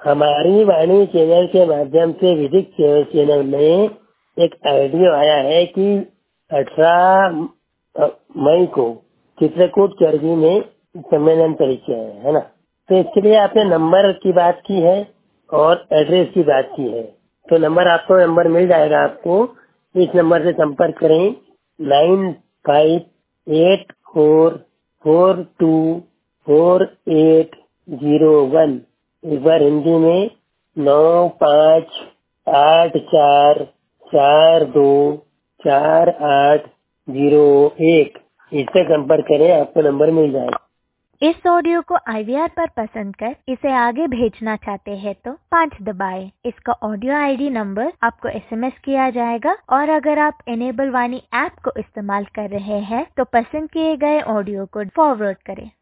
हमारी वाणी चैनल के माध्यम से विदिक चैनल में एक ऑडियो आया है कि 18 मई को चित्रकूट चरगी में सम्मेलन परीक्षा है ना। तो इसके लिए आपने नंबर की बात की है और एड्रेस की बात की है। तो नंबर मिल जाएगा आपको। इस नंबर से संपर्क करें 9584242480 एक बार हिंदी में 9584424801 इस पे संपर्क करें, आपको नंबर मिल जाएगा। इस ऑडियो को IVR पर पसंद कर इसे आगे भेजना चाहते हैं तो 5 दबाएं। इसका ऑडियो ID नंबर आपको SMS किया जाएगा और अगर आप इनेबल वाणी ऐप को इस्तेमाल कर रहे हैं तो पसंद किए गए ऑडियो को फॉरवर्ड करें।